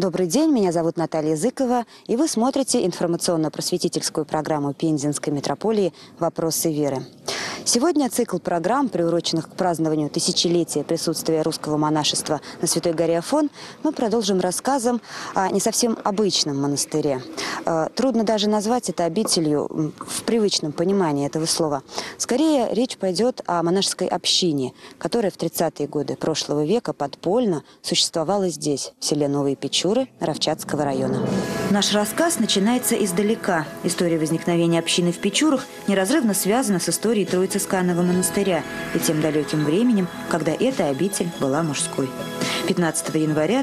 Добрый день, меня зовут Наталья Зыкова, и вы смотрите информационно-просветительскую программу Пензенской митрополии «Вопросы веры». Сегодня цикл программ, приуроченных к празднованию тысячелетия присутствия русского монашества на Святой горе Афон, мы продолжим рассказом о не совсем обычном монастыре. Трудно даже назвать это обителью в привычном понимании этого слова. Скорее, речь пойдет о монашеской общине, которая в 30-е годы прошлого века подпольно существовала здесь, в селе Новые Печуры Равчатского района. Наш рассказ начинается издалека. История возникновения общины в Печурах неразрывно связана с историей Троице-Сканного монастыря и тем далеким временем, когда эта обитель была мужской. 15 января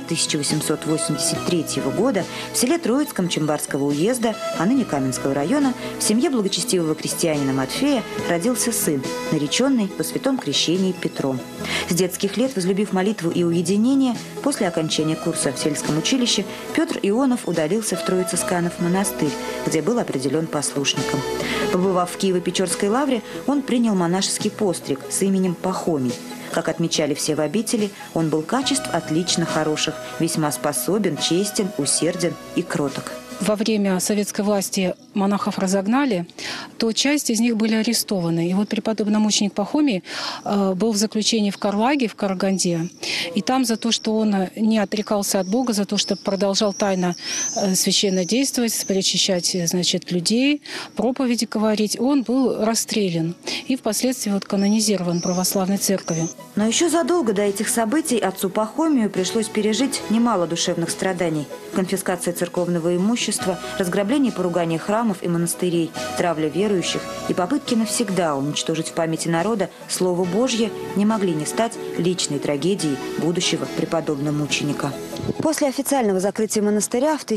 1883 года в селе Троицком Чембарского уезда, а ныне Каменского района, в семье благочестивого крестьянина Матфея родился сын, нареченный по святом крещении Петром. С детских лет, возлюбив молитву и уединение, после окончания курса в сельском училище Петр Ионов удалился в Троице-Сканов монастырь, где был определен послушником. Побывав в Киево-Печорской лавре, он принял монашеский постриг с именем Пахомий. Как отмечали все в обители, он был качеств отлично хороших, весьма способен, честен, усерден и кроток. Во время советской власти монахов разогнали, то часть из них были арестованы. И вот преподобный мученик Пахомий был в заключении в Карлаге, в Караганде. И там за то, что он не отрекался от Бога, за то, что продолжал тайно священно действовать, причащать, людей, проповеди говорить, он был расстрелян. И впоследствии канонизирован православной церковью. Но еще задолго до этих событий отцу Пахомию пришлось пережить немало душевных страданий. Конфискация церковного имущества, разграбление и поругание храмов и монастырей, травля верующих и попытки навсегда уничтожить в памяти народа Слово Божье не могли не стать личной трагедией будущего преподобного мученика. После официального закрытия монастыря в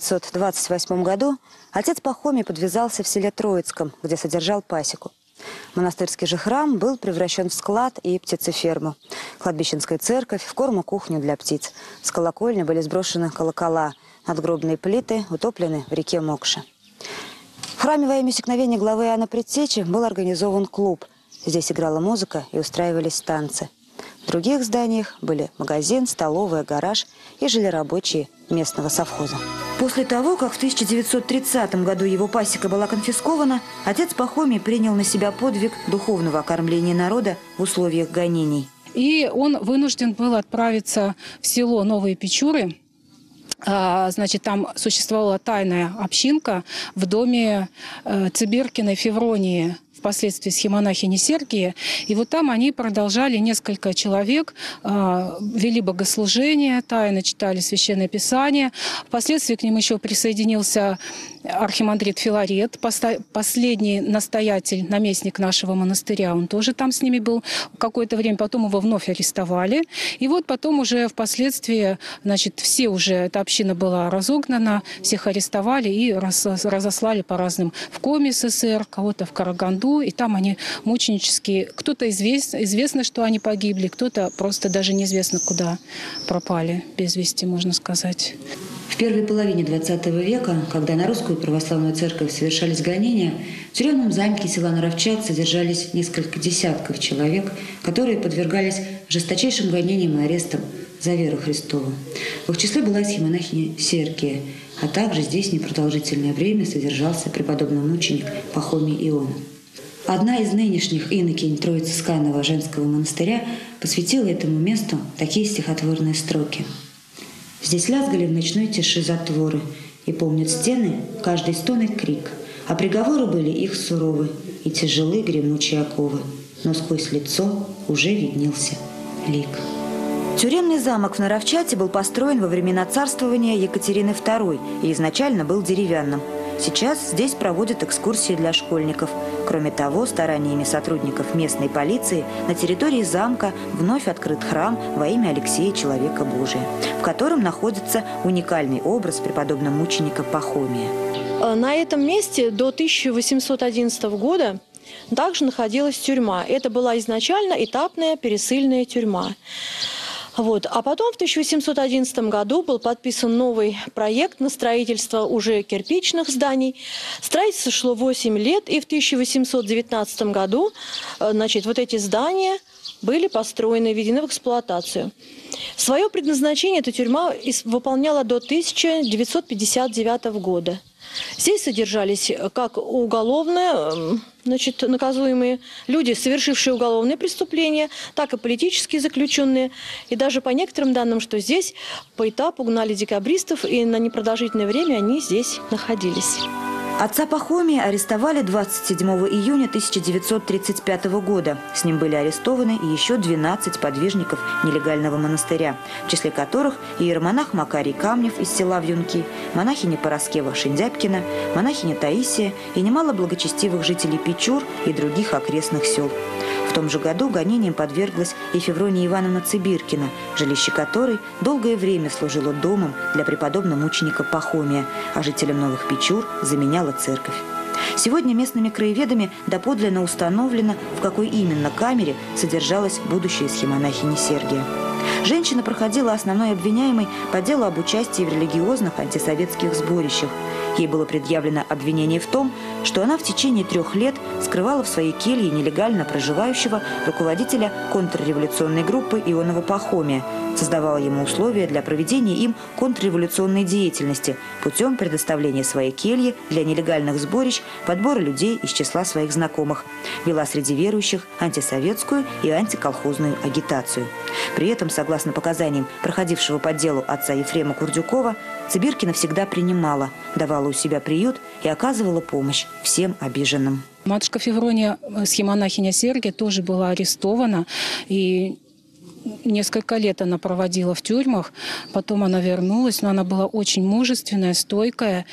1928 году отец Пахомий подвязался в селе Троицком, где содержал пасеку. Монастырский же храм был превращен в склад и птицеферму. Кладбищенская церковь, в корму-кухню для птиц. С колокольни были сброшены колокола, надгробные плиты утоплены в реке Мокше. В храме во имя усекновения главы Иоанна Предтечи был организован клуб. Здесь играла музыка и устраивались танцы. В других зданиях были магазин, столовая, гараж и жили рабочие местного совхоза. После того, как в 1930 году его пасека была конфискована, отец Пахомий принял на себя подвиг духовного окормления народа в условиях гонений. И он вынужден был отправиться в село Новые Печуры. Там существовала тайная общинка в доме Циберкиной Февронии, впоследствии схемонахини Сергия. И вот там они продолжали, несколько человек вели богослужение, тайно читали Священное Писание. Впоследствии к ним еще присоединился архимандрит Филарет, последний настоятель, наместник нашего монастыря. Он тоже там с ними был какое-то время. Потом его вновь арестовали. И вот потом уже впоследствии, все уже, эта община была разогнана, всех арестовали и разослали по разным в Коми СССР, кого-то в Караганду. И там они мученические. Кто-то известно, что они погибли, кто-то просто даже неизвестно куда пропали без вести, можно сказать. В первой половине XX века, когда на русскую православную церковь совершались гонения, в тюремном замке села Наровчат содержались несколько десятков человек, которые подвергались жесточайшим гонениям и арестам за веру Христову. В их числе была и схемонахиня Сергия, а также здесь непродолжительное время содержался преподобный мученик Пахомий Ионов. Одна из нынешних инокинь Троице-Сканного женского монастыря посвятила этому месту такие стихотворные строки. «Здесь лязгали в ночной тиши затворы, и помнят стены каждый стон и крик, а приговоры были их суровы и тяжелы гремучие оковы, но сквозь лицо уже виднелся лик». Тюремный замок в Наровчате был построен во времена царствования Екатерины II и изначально был деревянным. Сейчас здесь проводят экскурсии для школьников. Кроме того, стараниями сотрудников местной полиции на территории замка вновь открыт храм во имя Алексея Человека Божия, в котором находится уникальный образ преподобного мученика Пахомия. На этом месте до 1811 года также находилась тюрьма. Это была изначально этапная пересыльная тюрьма. А потом в 1811 году был подписан новый проект на строительство уже кирпичных зданий. Строительство шло 8 лет, и в 1819 году эти здания были построены и введены в эксплуатацию. Свое предназначение эта тюрьма выполняла до 1959 года. Здесь содержались как уголовные, наказуемые люди, совершившие уголовные преступления, так и политические заключенные. И даже по некоторым данным, что здесь по этапу гнали декабристов, и на непродолжительное время они здесь находились. Отца Пахомия арестовали 27 июня 1935 года. С ним были арестованы и еще 12 подвижников нелегального монастыря, в числе которых иеромонах Макарий Камнев из села Вьюнки, монахиня Пороскева Шиндяпкина, монахиня Таисия и немало благочестивых жителей Печур и других окрестных сел. В том же году гонениям подверглась и Феврония Ивановна Цибиркина, жилище которой долгое время служило домом для преподобного мученика Пахомия, а жителям Новых Печур заменяла церковь. Сегодня местными краеведами доподлинно установлено, в какой именно камере содержалась будущая схемонахиня Сергия. Женщина проходила основной обвиняемой по делу об участии в религиозных антисоветских сборищах. Ей было предъявлено обвинение в том, что она в течение 3 лет скрывала в своей келье нелегально проживающего руководителя контрреволюционной группы Ионова Пахомия, создавала ему условия для проведения им контрреволюционной деятельности путем предоставления своей кельи для нелегальных сборищ, подбора людей из числа своих знакомых, вела среди верующих антисоветскую и антиколхозную агитацию. При этом, согласно показаниям проходившего по делу отца Ефрема Курдюкова, Цибиркина всегда принимала, давала у себя приют и оказывала помощь всем обиженным. Матушка Феврония, схемонахиня Сергия, тоже была арестована, и несколько лет она проводила в тюрьмах, потом она вернулась, но она была очень мужественная, стойкая,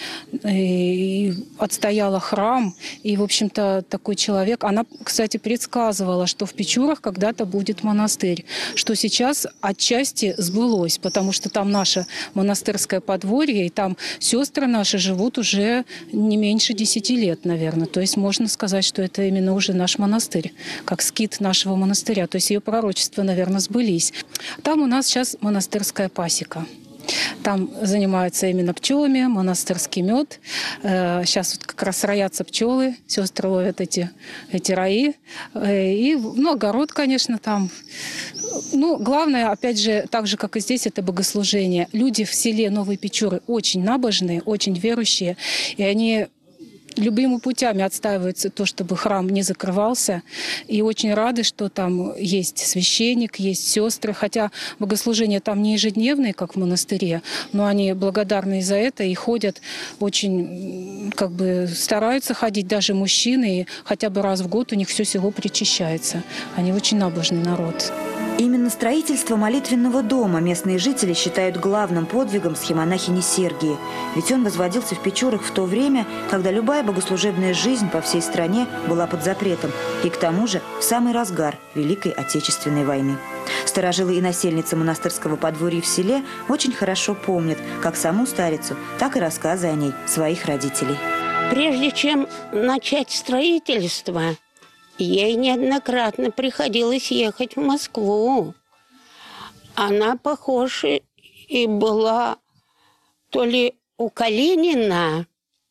и отстояла храм. И, в общем-то, такой человек... Она, кстати, предсказывала, что в Печурах когда-то будет монастырь, что сейчас отчасти сбылось, потому что там наше монастырское подворье, и там сестры наши живут уже не меньше 10 лет, наверное. То есть можно сказать, что это именно уже наш монастырь, как скит нашего монастыря. То есть ее пророчества, наверное, сбылись. Там у нас сейчас монастырская пасека. Там занимаются именно пчелами, монастырский мед. Сейчас вот как раз роятся пчелы, сестры ловят эти раи. И, огород, конечно, там. Главное, опять же, так же, как и здесь, это богослужение. Люди в селе Новые Печуры очень набожные, очень верующие, и они любыми путями отстаивается то, чтобы храм не закрывался. И очень рады, что там есть священник, есть сестры. Хотя богослужения там не ежедневные, как в монастыре, но они благодарны за это и ходят очень, стараются ходить даже мужчины. И хотя бы раз в год у них все село причащается. Они очень набожный народ. Именно строительство молитвенного дома местные жители считают главным подвигом схемонахини Сергии. Ведь он возводился в Печорах в то время, когда любая богослужебная жизнь по всей стране была под запретом. И к тому же в самый разгар Великой Отечественной войны. Старожилы и насельницы монастырского подворья в селе очень хорошо помнят как саму старицу, так и рассказы о ней своих родителей. Прежде чем начать строительство, ей неоднократно приходилось ехать в Москву. Она, похоже, и была то ли у Калинина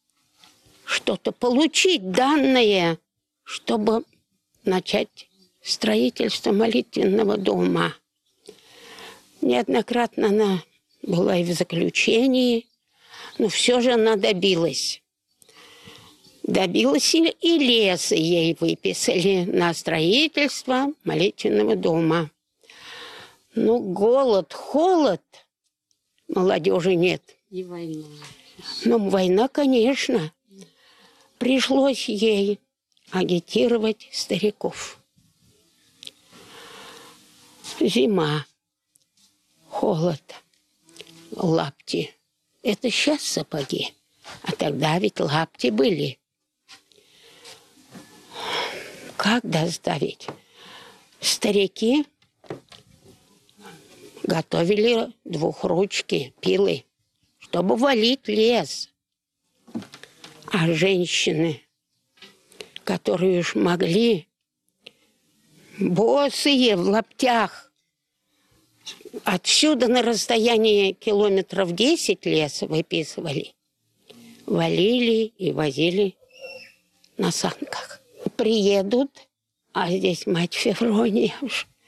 что-то получить данное, чтобы начать строительство молитвенного дома. Неоднократно она была и в заключении, но все же она добилась. Добилась, и лес ей выписали на строительство молитвенного дома. Ну, голод, холод, молодежи нет. И война. Ну, война, конечно. Пришлось ей агитировать стариков. Зима, холод, лапти. Это сейчас сапоги, а тогда ведь лапти были. Как доставить? Старики готовили двухручки, пилы, чтобы валить лес. А женщины, которые уж могли, босые в лаптях, отсюда на расстоянии километров 10 лес выписывали, валили и возили на санках. Приедут, а здесь мать Феврония уж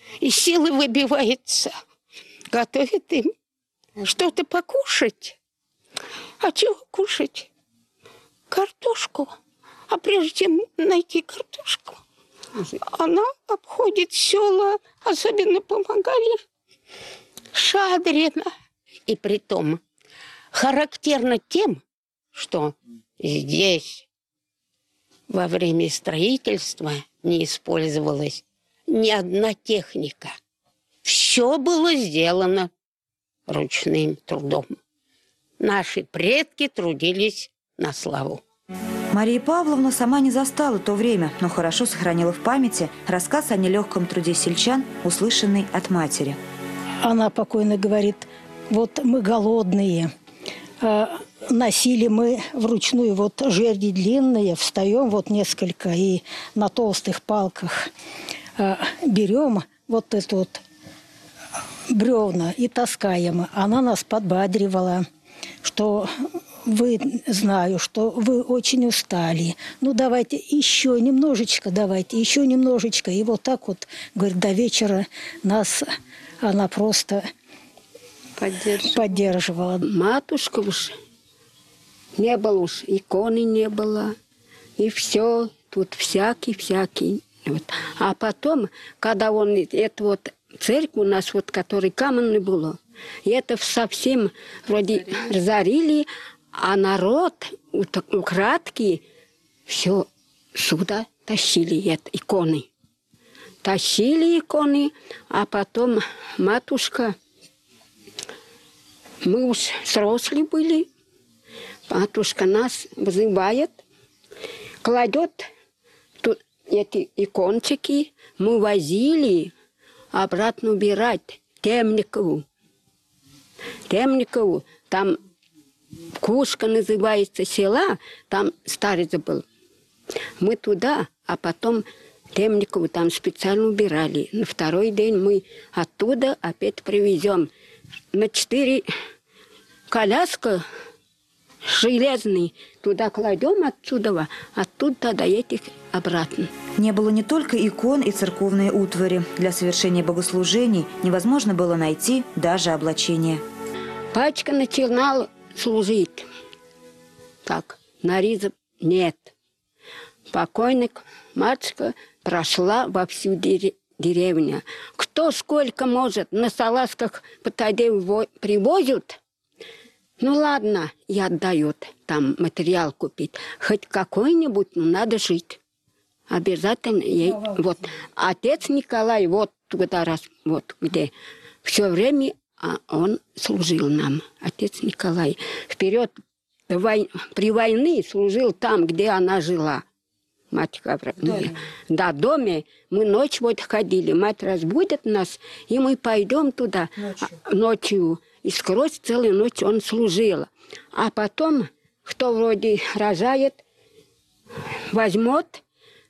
из силы выбивается. Готовит им что-то покушать. А чего кушать? Картошку. А прежде чем найти картошку, она обходит села, особенно помогали Шадрина. И притом характерно тем, что здесь во время строительства не использовалась ни одна техника. Все было сделано ручным трудом. Наши предки трудились на славу. Мария Павловна сама не застала то время, но хорошо сохранила в памяти рассказ о нелегком труде сельчан, услышанный от матери. Она покойно говорит: вот мы голодные, носили мы вручную вот жерди длинные, встаем вот несколько и на толстых палках берем вот это вот бревна и таскаем. Она нас подбадривала, что знаю, что вы очень устали. Ну, давайте еще немножечко, давайте еще немножечко. И вот так вот, говорит, до вечера нас она просто поддерживала. Матушка уж не было, уж иконы не было. И все, тут всякий. Вот. А потом, когда он, это вот церковь у нас, вот, которая каменная была, и это совсем вроде разорили, а народ украдкий все сюда тащили иконы. Тащили иконы, а потом матушка, мы уж взрослые были, матушка нас вызывает, кладет тут эти икончики, мы возили обратно убирать Темникову. Там Кушка называется села, там старец был. Мы туда, а потом Темникову там специально убирали. На второй день мы оттуда опять привезем. На 4 коляска железные туда кладем оттуда тогда этих обратно. Не было не только икон и церковной утвари. Для совершения богослужений невозможно было найти даже облачение. Пачка начинала служить. Так, нариза нет. Покойник, матушка прошла во всю деревню. Кто сколько может, на салазках потайде привозят. Ну ладно, и отдают там материал купить. Хоть какой-нибудь, но надо жить. Обязательно ей. Вот. Отец Николай, вот туда раз, вот где. Все время он служил нам. Отец Николай. Вперед при войне служил там, где она жила. Мать доме. Да, в доме. Мы ночью вот ходили. Мать разбудит нас, и мы пойдем туда ночью. И сквозь целую ночь он служил. А потом, кто вроде рожает, возьмет,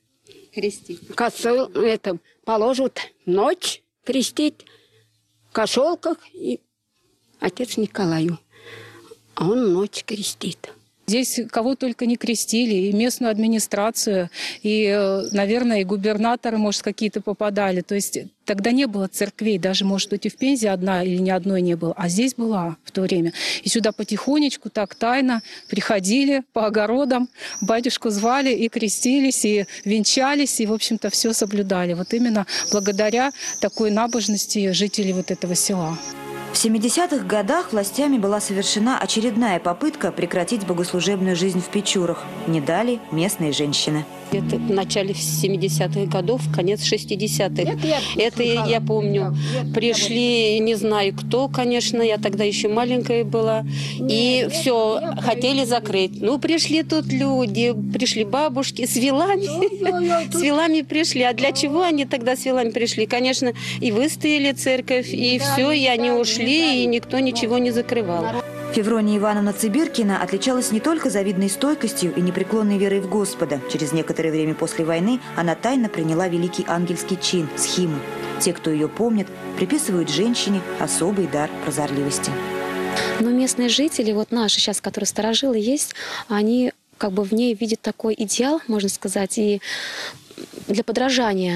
косол, положат ночь крестить в кошелках и отец Николаю. А он ночь крестит. Здесь кого только не крестили, и местную администрацию, и, наверное, и губернаторы, может, какие-то попадали. То есть тогда не было церквей, даже, может быть, и в Пензе одна или ни одной не было, а здесь была в то время. И сюда потихонечку, так тайно приходили по огородам, батюшку звали и крестились, и венчались, и, в общем-то, все соблюдали. Вот именно благодаря такой набожности жителей вот этого села. В 70-х годах властями была совершена очередная попытка прекратить богослужебную жизнь в Печурах. Не дали местные женщины. Это в начале 70-х годов, конец 60-х. Это я помню. Пришли, не знаю кто, конечно, я тогда еще маленькая была. И все, хотели закрыть. Ну, пришли тут люди, пришли бабушки с вилами. С вилами пришли. А для чего они тогда с вилами пришли? Конечно, и выстояли церковь, и все, и они ушли, и никто ничего не закрывал. Феврония Ивановна Цибиркина отличалась не только завидной стойкостью и непреклонной верой в Господа. Через некоторое время после войны она тайно приняла великий ангельский чин – схиму. Те, кто ее помнит, приписывают женщине особый дар прозорливости. Но местные жители, вот наши сейчас, которые старожилы есть, они как бы в ней видят такой идеал, можно сказать, и для подражания.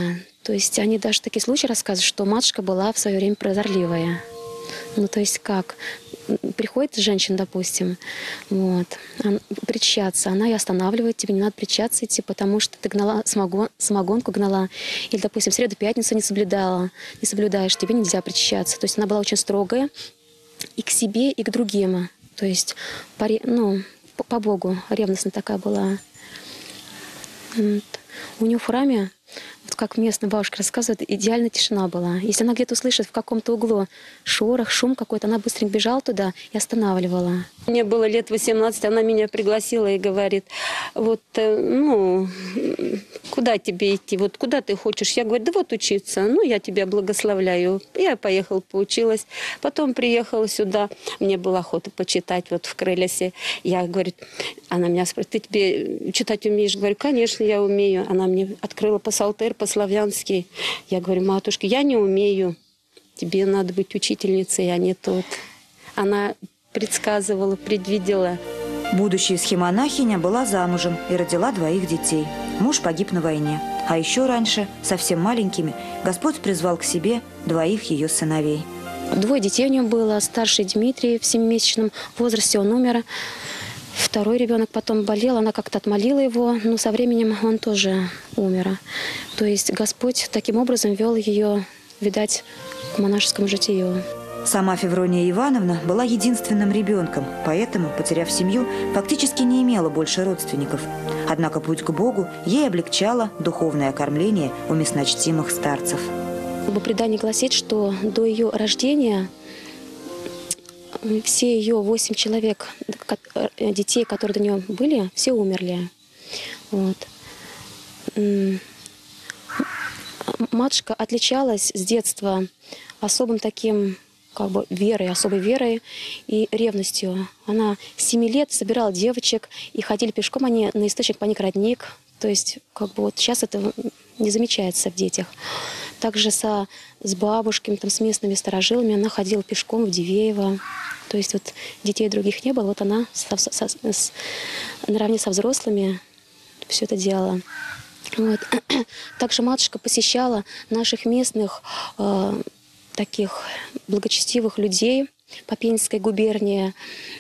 То есть они даже такие случаи рассказывают, что матушка была в свое время прозорливая. Ну, то есть как? Приходит женщина, допустим, вот, причащаться, она и останавливает, тебе не надо причащаться идти, потому что ты гнала самогонку гнала, или, допустим, в среду-пятницу не соблюдаешь, тебе нельзя причащаться. То есть она была очень строгая и к себе, и к другим. То есть, по Богу ревностная такая была. Вот. У нее в храме, вот как местная бабушка рассказывает, идеальная тишина была. Если она где-то услышит в каком-то углу шорох, шум какой-то, она быстренько бежала туда и останавливала. Мне было лет 18, она меня пригласила и говорит, вот, куда тебе идти, вот куда ты хочешь? Я говорю, да вот учиться, я тебя благословляю. Я поехала, поучилась, потом приехала сюда, мне было охота почитать вот в Крылесе. Я, говорит, она меня спрашивает, ты тебе читать умеешь? Говорю, конечно, я умею. Она мне открыла псалтырь по-славянски. Я говорю, матушка, я не умею, тебе надо быть учительницей, а не тот. Она предсказывала, предвидела. Будущая схемонахиня была замужем и родила 2 детей. Муж погиб на войне. А еще раньше, совсем маленькими, Господь призвал к себе 2 ее сыновей. 2 детей у нее было. Старший Дмитрий в 7-месячном возрасте, он умер. 2-й ребенок потом болел, она как-то отмолила его, но со временем он тоже умер. То есть Господь таким образом вел ее, видать, к монашескому житию. Сама Феврония Ивановна была единственным ребенком, поэтому, потеряв семью, фактически не имела больше родственников. Однако путь к Богу ей облегчало духовное кормление у местночтимых старцев. Предание гласит, что до ее рождения все ее 8 человек, детей, которые до нее были, все умерли. Вот. Матушка отличалась с детства особым таким особой верой и ревностью. Она с 7 лет собирала девочек, и ходили пешком они на источник Паник-Родник. То есть, вот сейчас это не замечается в детях. Также с бабушками, с местными старожилами она ходила пешком в Дивеево. То есть вот детей других не было, вот она наравне со взрослыми все это делала. Вот. Также матушка посещала наших местных таких благочестивых людей по Пензенской губернии,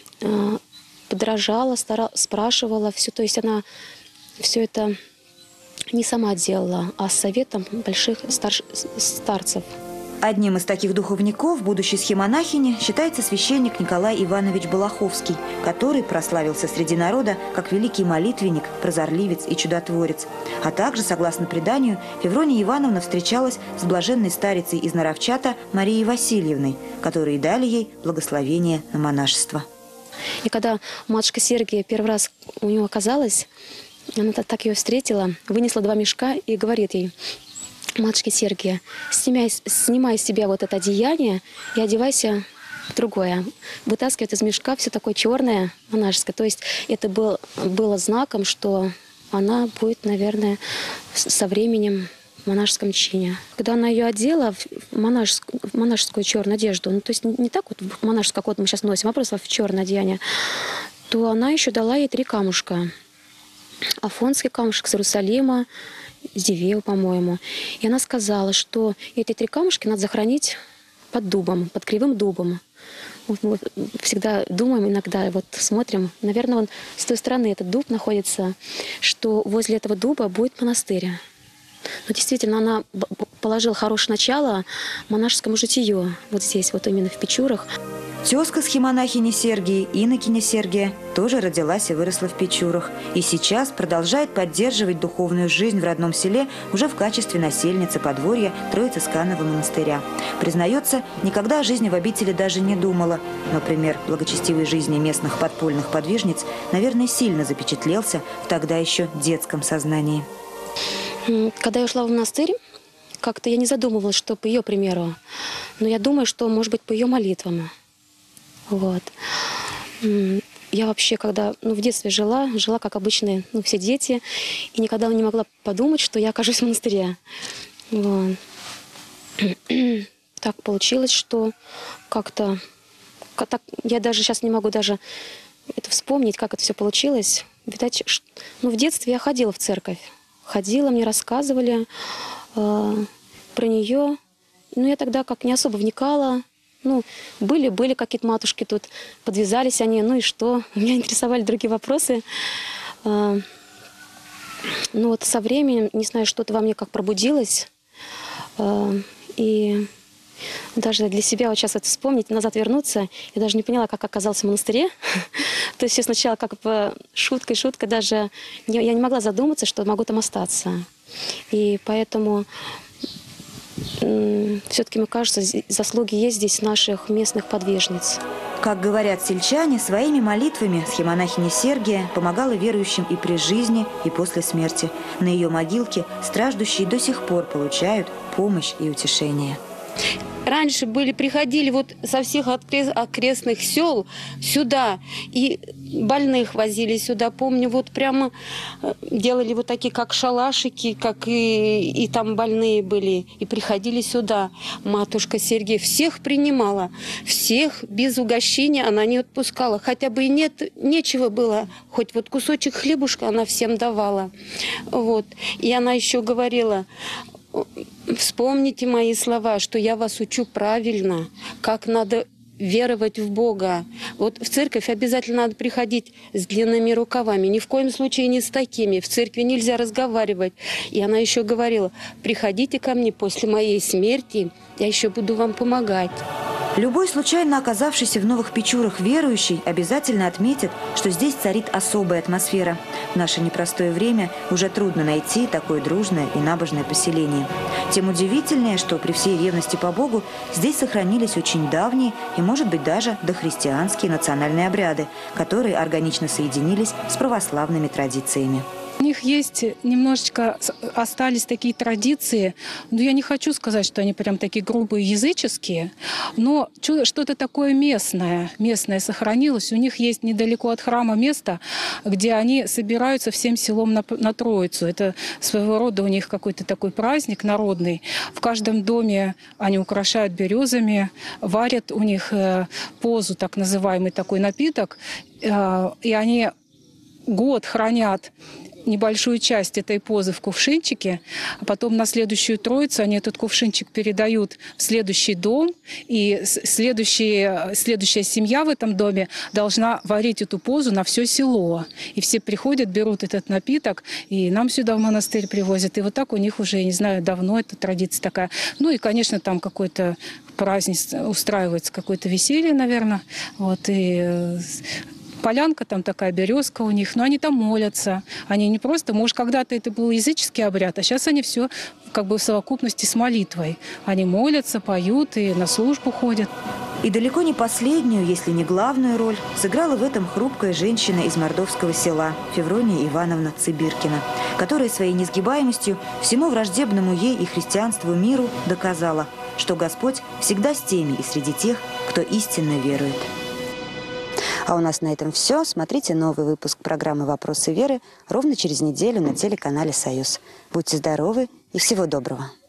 подражала, спрашивала все. То есть она все это не сама делала, а с советом больших старцев. Одним из таких духовников будущей схемонахини считается священник Николай Иванович Балаховский, который прославился среди народа как великий молитвенник, прозорливец и чудотворец. А также, согласно преданию, Феврония Ивановна встречалась с блаженной старицей из Наровчата Марией Васильевной, которые дали ей благословение на монашество. И когда матушка Сергия первый раз у нее оказалась, она так ее встретила, вынесла 2 мешка и говорит ей: матушке Сергия, снимай с себя вот это одеяние и одевайся в другое. Вытаскивает из мешка все такое черное, монашеское. То есть это было знаком, что она будет, наверное, со временем в монашеском чине. Когда она ее одела в монашескую черную одежду, то есть не так вот в монашескую, как вот мы сейчас носим, а просто в черное одеяние, то она еще дала ей 3 камушка. Афонский камушек с Иерусалима, с Дивеева, по-моему. И она сказала, что эти 3 камушки надо захоронить под дубом, под кривым дубом. Вот мы всегда думаем, иногда смотрим, наверное, вон с той стороны этот дуб находится, что возле этого дуба будет монастырь. Но действительно, она положила хорошее начало монашескому житию вот здесь, вот именно в Печурах. Тезка схемонахини Сергии, инокиня Сергия, тоже родилась и выросла в Печурах. И сейчас продолжает поддерживать духовную жизнь в родном селе уже в качестве насельницы подворья Троице-Сканного монастыря. Признается, никогда о жизни в обители даже не думала. Но пример благочестивой жизни местных подпольных подвижниц, наверное, сильно запечатлелся в тогда еще детском сознании. Когда я ушла в монастырь, как-то я не задумывалась, что по ее примеру. Но я думаю, что, может быть, по ее молитвам. Вот. Я вообще, когда в детстве жила как обычные все дети, и никогда не могла подумать, что я окажусь в монастыре. Вот. Так получилось, что как-то... Я даже сейчас не могу даже это вспомнить, как это все получилось. Видать, в детстве я ходила в церковь. Ходила, мне рассказывали, про нее. Ну, я тогда как не особо вникала. Ну, были какие-то матушки тут, подвязались они, ну и что? Меня интересовали другие вопросы. Ну, вот со временем, не знаю, что-то во мне как пробудилось. И даже для себя вот сейчас это вспомнить, назад вернуться, я даже не поняла, как оказалась в монастыре. То есть я сначала как бы шуткой, даже я не могла задуматься, что могу там остаться. И поэтому все-таки, мне кажется, заслуги есть здесь наших местных подвижниц. Как говорят сельчане, своими молитвами схемонахиня Сергия помогала верующим и при жизни, и после смерти. На ее могилке страждущие до сих пор получают помощь и утешение. Раньше приходили вот со всех окрестных сел сюда, и больных возили сюда. Помню, вот прямо делали вот такие, как шалашики, как и там больные были, и приходили сюда. Матушка Сергия всех принимала, всех без угощения она не отпускала. Хотя бы и нечего было, хоть вот кусочек хлебушка она всем давала. Вот. И она еще говорила: вспомните мои слова, что я вас учу правильно, как надо веровать в Бога. Вот в церковь обязательно надо приходить с длинными рукавами, ни в коем случае не с такими. В церкви нельзя разговаривать. И она еще говорила: приходите ко мне после моей смерти, я еще буду вам помогать. Любой случайно оказавшийся в Новых Печурах верующий обязательно отметит, что здесь царит особая атмосфера. В наше непростое время уже трудно найти такое дружное и набожное поселение. Тем удивительнее, что при всей ревности по Богу здесь сохранились очень давние и, может быть, даже дохристианские национальные обряды, которые органично соединились с православными традициями. У них есть немножечко, остались такие традиции, но я не хочу сказать, что они прям такие грубые языческие, но что-то такое местное сохранилось. У них есть недалеко от храма место, где они собираются всем селом на Троицу. Это своего рода у них какой-то такой праздник народный. В каждом доме они украшают березами, варят у них позу, так называемый такой напиток, и они год хранят небольшую часть этой позы в кувшинчике, а потом на следующую Троицу они этот кувшинчик передают в следующий дом, и следующая семья в этом доме должна варить эту позу на все село. И все приходят, берут этот напиток, и нам сюда в монастырь привозят. И вот так у них уже, я не знаю, давно эта традиция такая. Ну и, конечно, там какой-то праздник устраивается, какое-то веселье, наверное. Вот, и полянка там такая, березка у них, но они там молятся. Они не просто, может, когда-то это был языческий обряд, а сейчас они все как бы в совокупности с молитвой. Они молятся, поют и на службу ходят. И далеко не последнюю, если не главную роль, сыграла в этом хрупкая женщина из мордовского села Феврония Ивановна Цибиркина, которая своей несгибаемостью всему враждебному ей и христианству миру доказала, что Господь всегда с теми и среди тех, кто истинно верует. А у нас на этом все. Смотрите новый выпуск программы «Вопросы веры» ровно через неделю на телеканале «Союз». Будьте здоровы и всего доброго.